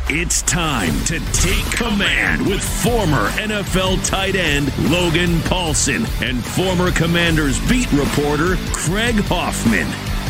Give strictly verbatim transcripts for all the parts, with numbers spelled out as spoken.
It's time to take command with former N F L tight end Logan Paulsen and former Commanders beat reporter Craig Hoffman.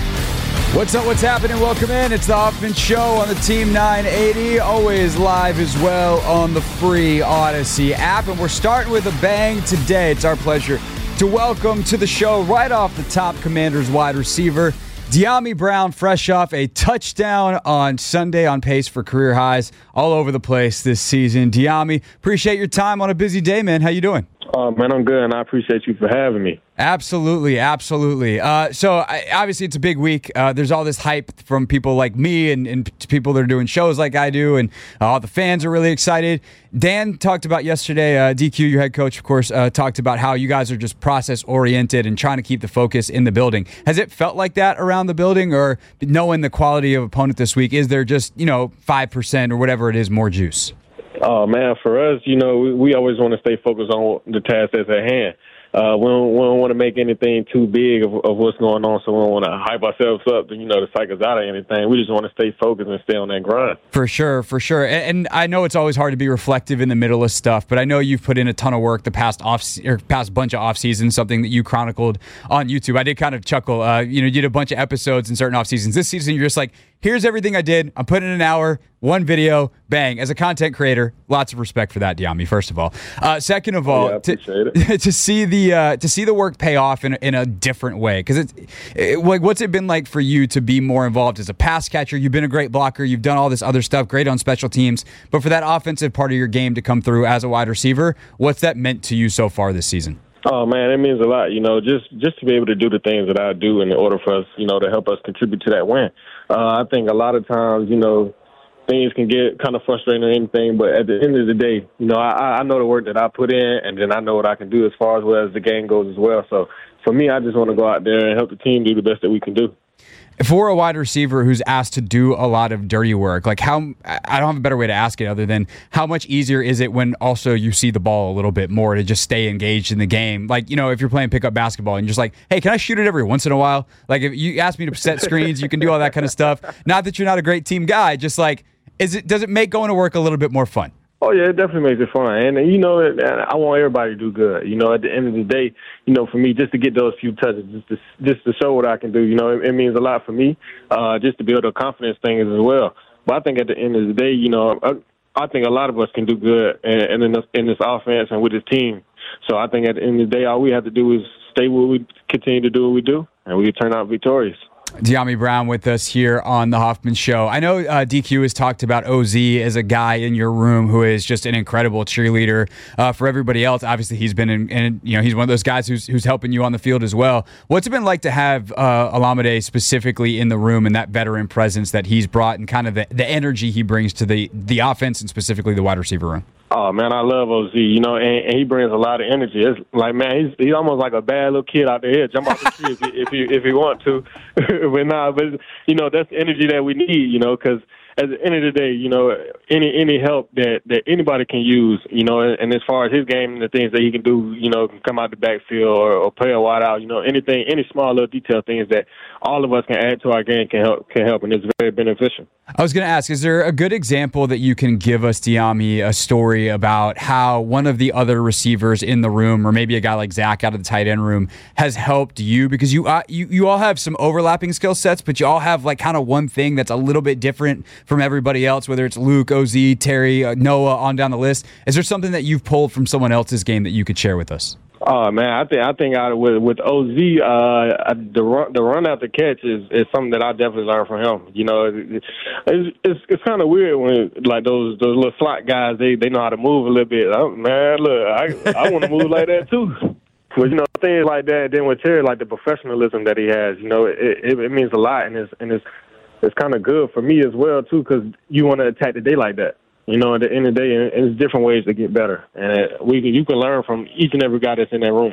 What's up, what's happening? Welcome in. It's the Hoffman Show on the Team nine eighty, always live as well on the free Odyssey app. And we're starting with a bang today. It's our pleasure to welcome to the show right off the top Commanders wide receiver, Dyami Brown, fresh off a touchdown on Sunday, on pace for career highs all over the place this season. Dyami, appreciate your time on a busy day, man. How you doing? Oh, man, I'm good, and I appreciate you for having me. Absolutely, absolutely. Uh, so, I, obviously, it's a big week. Uh, there's all this hype from people like me and, and people that are doing shows like I do, and all uh, the fans are really excited. Dan talked about yesterday, uh, D Q, your head coach, of course, uh, talked about how you guys are just process-oriented and trying to keep the focus in the building. Has it felt like that around the building, or knowing the quality of opponent this week, is there just, you know, five percent or whatever it is more juice? Oh, man, for us, you know, we, we always want to stay focused on the task that's at hand. Uh, we don't, we don't want to make anything too big of, of what's going on, so we don't want to hype ourselves up, you know, to psych us out of anything. We just want to stay focused and stay on that grind. For sure, for sure. And, and I know it's always hard to be reflective in the middle of stuff, but I know you've put in a ton of work the past off or past bunch of off seasons, something that you chronicled on YouTube. I did kind of chuckle. Uh, you know, you did a bunch of episodes in certain off seasons. This season, you're just like, here's everything I did. I'm putting in an hour, one video, bang. As a content creator, lots of respect for that, Dyami, first of all. Uh, second of all, yeah, to, it. to see the uh, to see the work pay off in, in a different way. Because it's it, like, what's it been like for you to be more involved as a pass catcher? You've been a great blocker. You've done all this other stuff, great on special teams. But for that offensive part of your game to come through as a wide receiver, what's that meant to you so far this season? Oh, man, it means a lot, you know, just, just to be able to do the things that I do in order for us, you know, to help us contribute to that win. Uh, I think a lot of times, you know, things can get kind of frustrating or anything, but at the end of the day, you know, I, I know the work that I put in, and then I know what I can do as far as well as the game goes as well. So for me, I just want to go out there and help the team do the best that we can do. For a wide receiver who's asked to do a lot of dirty work, like how, I don't have a better way to ask it other than how much easier is it when also you see the ball a little bit more to just stay engaged in the game? Like, you know, if you're playing pickup basketball and you're just like, hey, can I shoot it every once in a while? Like, if you ask me to set screens, you can do all that kind of stuff. Not that you're not a great team guy, just like, is it, does it make going to work a little bit more fun? Oh, yeah, it definitely makes it fun. And, you know, I want everybody to do good. You know, at the end of the day, you know, for me, just to get those few touches, just to, just to show what I can do, you know, it, it means a lot for me, uh, just to build a confidence thing as well. But I think at the end of the day, you know, I, I think a lot of us can do good in, in, this, in this offense and with this team. So I think at the end of the day, all we have to do is stay what we continue to do what we do, and we turn out victorious. Dyami Brown with us here on the Hoffman Show. I know uh, D Q has talked about O Z as a guy in your room who is just an incredible cheerleader uh, for everybody else. Obviously, he's been in, in, you know, he's one of those guys who's who's helping you on the field as well. What's it been like to have uh, Olamide specifically in the room and that veteran presence that he's brought and kind of the, the energy he brings to the the offense and specifically the wide receiver room? Oh, man, I love O Z, you know, and, and he brings a lot of energy. It's like, man, he's he's almost like a bad little kid out there. He'll jump off the tree if he, if he, if he want to. but, nah, but, you know, that's the energy that we need, you know, because at the end of the day, you know, any any help that, that anybody can use, you know, and, and as far as his game and the things that he can do, you know, can come out the backfield or, or play a wide out, you know, anything, any small little detail things that all of us can add to our game can help, can help, and it's very beneficial. I was going to ask, is there a good example that you can give us, Dyami, a story about how one of the other receivers in the room, or maybe a guy like Zach out of the tight end room, has helped you? Because you uh, you, you all have some overlapping skill sets, but you all have like kind of one thing that's a little bit different from everybody else, whether it's Luke, O Z, Terry, uh, Noah, on down the list. Is there something that you've pulled from someone else's game that you could share with us? Oh, man, I think I think I, with with O Z, uh, the run the run out the catch is, is something that I definitely learned from him. You know, it's it's, it's kind of weird when like those those little slot guys they, they know how to move a little bit. Oh, man, look, I I want to move like that too. But you know, things like that. Then with Terry, like the professionalism that he has, you know, it it, it means a lot, and it's and it's it's kind of good for me as well too, because you want to attack the day like that. You know, at the end of the day, it's different ways to get better. And we can, you can learn from each and every guy that's in that room.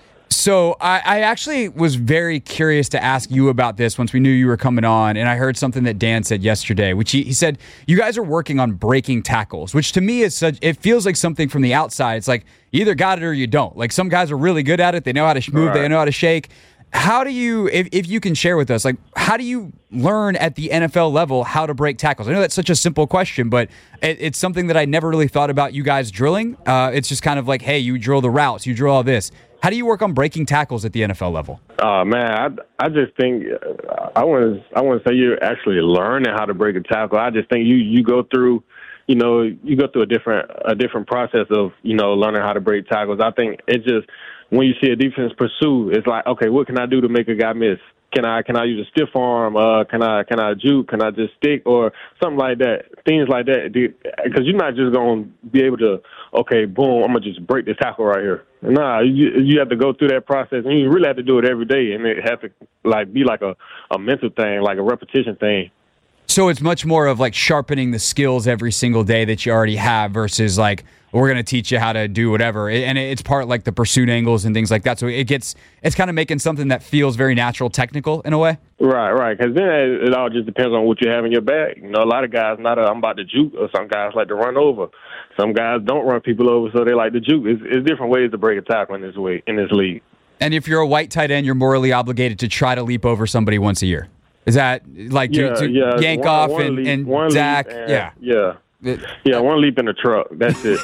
So I, I actually was very curious to ask you about this once we knew you were coming on, and I heard something that Dan said yesterday, which he, he said, you guys are working on breaking tackles, which to me is such, it feels like something from the outside. It's like, you either got it or you don't. Like some guys are really good at it. They know how to move. Right. They know how to shake. How do you, if, if you can share with us, like, how do you learn at the N F L level how to break tackles? I know that's such a simple question, but it, it's something that I never really thought about you guys drilling. Uh, it's just kind of like, hey, you drill the routes, you drill all this. How do you work on breaking tackles at the N F L level? Uh, man, I, I just think I want to I want to say you're actually learning how to break a tackle. I just think you, you go through, you know, you go through a different a different process of, you know, learning how to break tackles. I think it's just when you see a defense pursue, it's like, okay, what can I do to make a guy miss? Can I can I use a stiff arm? Uh, can I can I juke? Can I just stick or something like that? Things like that, because you're not just gonna be able to, okay, boom, I'm gonna just break this tackle right here. Nah, you you have to go through that process, and you really have to do it every day, and it has to like be like a, a mental thing, like a repetition thing. So it's much more of like sharpening the skills every single day that you already have versus like, we're going to teach you how to do whatever. And it's part like the pursuit angles and things like that. So it gets, it's kind of making something that feels very natural, technical in a way. Right, right. Because then it, it all just depends on what you have in your bag. You know, a lot of guys, not a, I'm about to juke, or some guys like to run over. Some guys don't run people over, so they like to juke. It's, it's different ways to break a tackle in this way, in this league. And if you're a white tight end, you're morally obligated to try to leap over somebody once a year. Is that like yeah, to, to yeah. yank one, off one and, leap, and one Zach? And, yeah. Yeah. Yeah, one leap in the truck. That's it.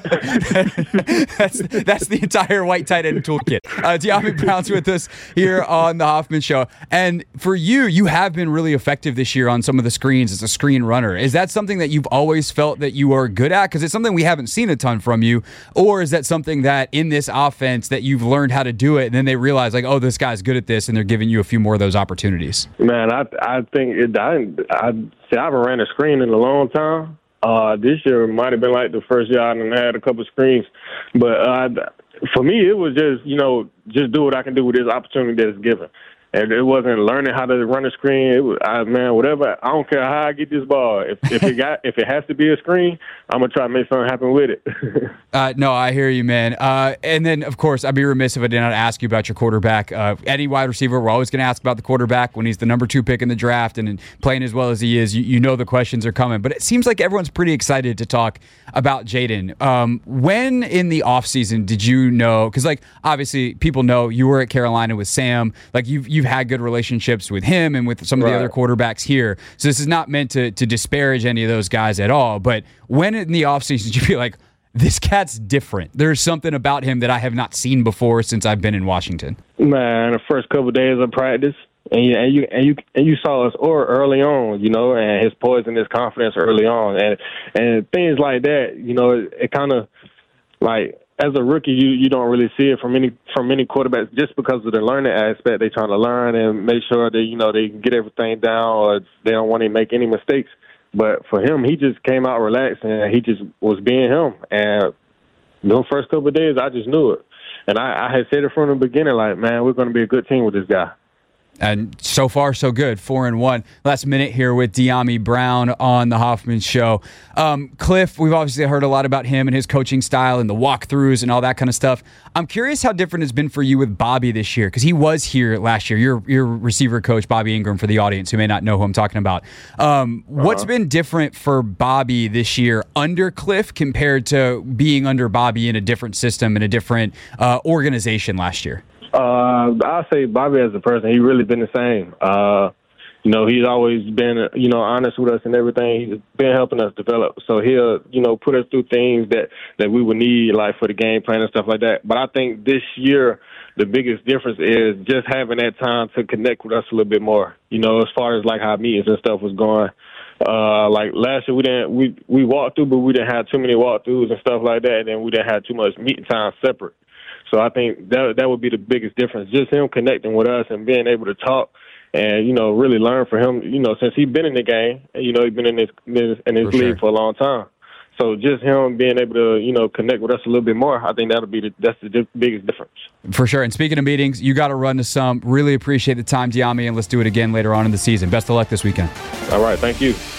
that's that's the entire white tight end toolkit. Uh, Dyami Brown's with us here on the Hoffman Show. And for you, you have been really effective this year on some of the screens as a screen runner. Is that something that you've always felt that you are good at? Because it's something we haven't seen a ton from you. Or is that something that in this offense that you've learned how to do it and then they realize like, oh, this guy's good at this and they're giving you a few more of those opportunities? Man, I I think it, I, I, see, I haven't ran a screen in a long time. Uh, this year might have been like the first year I had a couple of screens. But uh, for me, it was just, you know, just do what I can do with this opportunity that's given. And it wasn't learning how to run a screen. It was, I, man, whatever. I don't care how I get this ball. If, if it got, if it has to be a screen, I'm gonna try to make something happen with it. uh, no, I hear you, man. Uh, and then, of course, I'd be remiss if I did not ask you about your quarterback. Uh, any wide receiver, we're always going to ask about the quarterback when he's the number two pick in the draft and, and playing as well as he is. You, you know the questions are coming, but it seems like everyone's pretty excited to talk about Jayden. Um, when in the offseason did you know? Because, like, obviously, people know you were at Carolina with Sam. Like, you've you've had good relationships with him and with some of right. the other quarterbacks here. So this is not meant to to disparage any of those guys at all. But when in the offseason did you feel like, this cat's different? There's something about him that I have not seen before since I've been in Washington. Man, the first couple of days of practice, and you and you and you and you saw us or early on, you know, and his poise and his confidence early on, and and things like that. You know, it, it kind of like as a rookie, you, you don't really see it from any from many quarterbacks just because of the learning aspect. They're trying to learn and make sure that you know they can get everything down, or they don't want to make any mistakes. But for him, he just came out relaxed, and he just was being him. And those first couple of days, I just knew it. And I, I had said it from the beginning, like, man, we're going to be a good team with this guy. And so far, so good. Four and one. Last minute here with Dyami Brown on the Hoffman Show. Um, Cliff, we've obviously heard a lot about him and his coaching style and the walkthroughs and all that kind of stuff. I'm curious how different it's been for you with Bobby this year, because he was here last year. Your your receiver coach, Bobby Ingram, for the audience who may not know who I'm talking about. Um, uh-huh. What's been different for Bobby this year under Cliff compared to being under Bobby in a different system and a different uh, organization last year? Uh, I'll say Bobby as a person, he really been the same. Uh, you know, he's always been, you know, honest with us and everything. He's been helping us develop. So he'll, you know, put us through things that, that we would need, like for the game plan and stuff like that. But I think this year, the biggest difference is just having that time to connect with us a little bit more, you know, as far as like how meetings and stuff was going. Uh, like last year, we didn't, we, we walked through, but we didn't have too many walkthroughs and stuff like that. And then we didn't have too much meeting time separate. So I think that that would be the biggest difference, just him connecting with us and being able to talk and, you know, really learn from him, you know, since he's been in the game, you know, he's been in this, in this for league sure. for a long time. So just him being able to, you know, connect with us a little bit more, I think that'll be the, that's the di- biggest difference. For sure. And speaking of meetings, you got to run to some. Really appreciate the time, Dyami, and let's do it again later on in the season. Best of luck this weekend. All right. Thank you.